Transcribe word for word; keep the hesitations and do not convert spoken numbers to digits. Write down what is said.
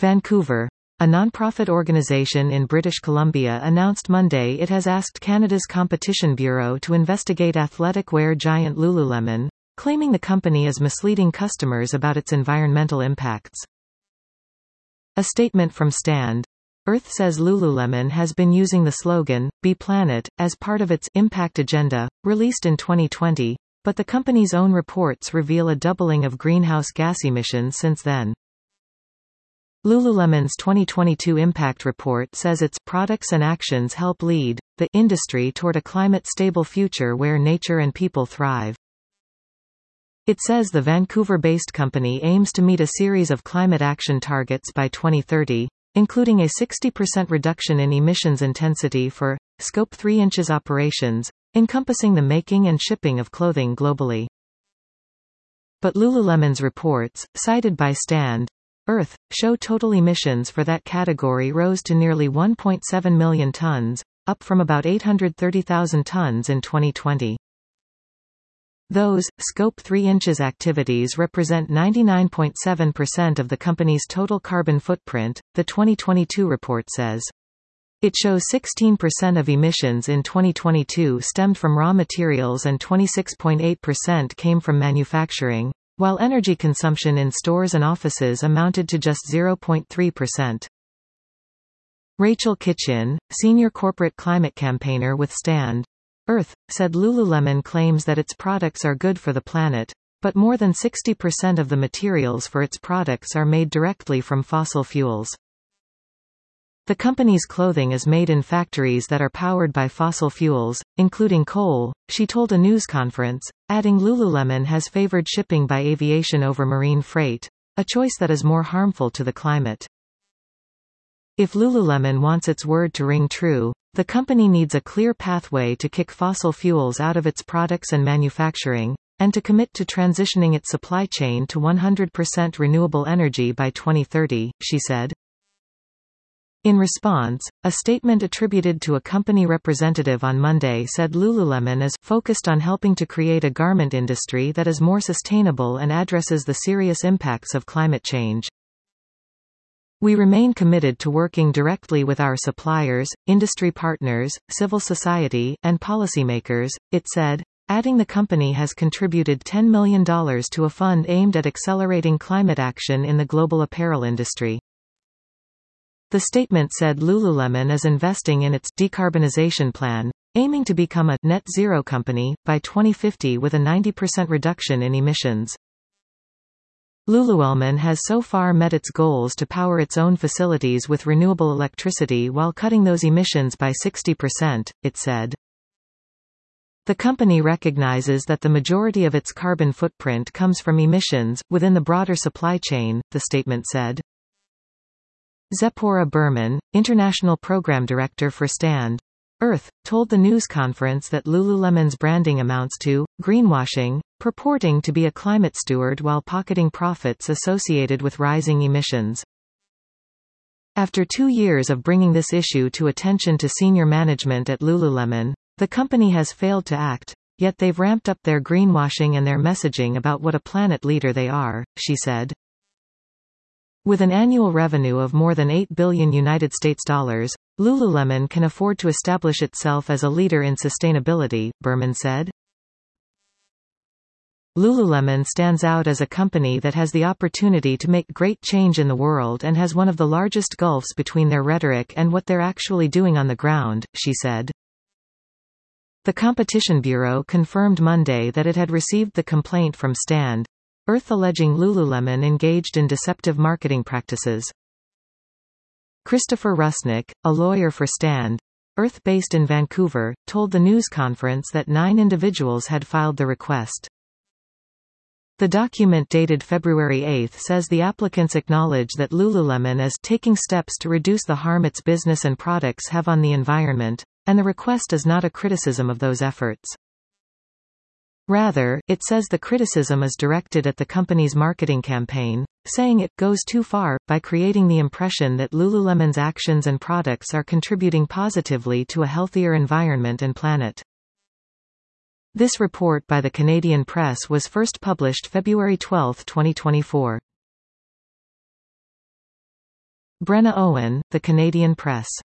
Vancouver. A non-profit organization in British Columbia announced Monday it has asked Canada's Competition Bureau to investigate athletic wear giant Lululemon, claiming the company is misleading customers about its environmental impacts. A statement from Stand. Earth says Lululemon has been using the slogan, Be Planet, as part of its impact agenda, released in twenty twenty, but the company's own reports reveal a doubling of greenhouse gas emissions since then. Lululemon's twenty twenty-two impact report says its products and actions help lead the industry toward a climate-stable future where nature and people thrive. It says the Vancouver-based company aims to meet a series of climate action targets by twenty thirty, including a sixty percent reduction in emissions intensity for Scope three inches operations, encompassing the making and shipping of clothing globally. But Lululemon's reports, cited by Stand. Earth, show total emissions for that category rose to nearly one point seven million tons, up from about eight hundred thirty thousand tons in twenty twenty. Those, Scope three inches activities represent ninety-nine point seven percent of the company's total carbon footprint, the twenty twenty-two report says. It shows sixteen percent of emissions in twenty twenty-two stemmed from raw materials and twenty-six point eight percent came from manufacturing, while energy consumption in stores and offices amounted to just zero point three percent. Rachel Kitchen, senior corporate climate campaigner with Stand. Earth, said Lululemon claims that its products are good for the planet, but more than sixty percent of the materials for its products are made directly from fossil fuels. The company's clothing is made in factories that are powered by fossil fuels, including coal, she told a news conference, adding Lululemon has favored shipping by aviation over marine freight, a choice that is more harmful to the climate. If Lululemon wants its word to ring true, the company needs a clear pathway to kick fossil fuels out of its products and manufacturing, and to commit to transitioning its supply chain to one hundred percent renewable energy by twenty thirty, she said. In response, a statement attributed to a company representative on Monday said Lululemon is focused on helping to create a garment industry that is more sustainable and addresses the serious impacts of climate change. We remain committed to working directly with our suppliers, industry partners, civil society, and policymakers, it said, adding the company has contributed ten million dollars to a fund aimed at accelerating climate action in the global apparel industry. The statement said Lululemon is investing in its decarbonization plan, aiming to become a net zero company by twenty fifty with a ninety percent reduction in emissions. Lululemon has so far met its goals to power its own facilities with renewable electricity while cutting those emissions by sixty percent, it said. The company recognizes that the majority of its carbon footprint comes from emissions within the broader supply chain, the statement said. Zepora Berman, International Program Director for Stand. Earth, told the news conference that Lululemon's branding amounts to greenwashing, purporting to be a climate steward while pocketing profits associated with rising emissions. After two years of bringing this issue to attention to senior management at Lululemon, the company has failed to act, yet they've ramped up their greenwashing and their messaging about what a planet leader they are, she said. With an annual revenue of more than eight billion United States dollars, Lululemon can afford to establish itself as a leader in sustainability, Berman said. Lululemon stands out as a company that has the opportunity to make great change in the world and has one of the largest gulfs between their rhetoric and what they're actually doing on the ground, she said. The Competition Bureau confirmed Monday that it had received the complaint from Stand. Earth alleging Lululemon engaged in deceptive marketing practices. Christopher Rusnick, a lawyer for Stand. Earth based in Vancouver, told the news conference that nine individuals had filed the request. The document dated February eighth says the applicants acknowledge that Lululemon is taking steps to reduce the harm its business and products have on the environment, and the request is not a criticism of those efforts. Rather, it says the criticism is directed at the company's marketing campaign, saying it goes too far by creating the impression that Lululemon's actions and products are contributing positively to a healthier environment and planet. This report by the Canadian Press was first published February twelfth, twenty twenty-four. Brenna Owen, The Canadian Press.